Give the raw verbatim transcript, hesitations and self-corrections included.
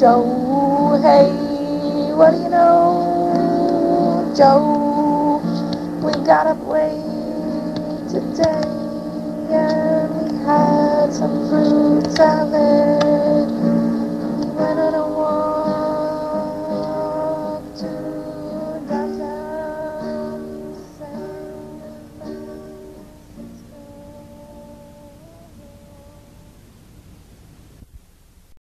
Joe, hey, what do you know, Joe? We got up late today and we had some fruit salad.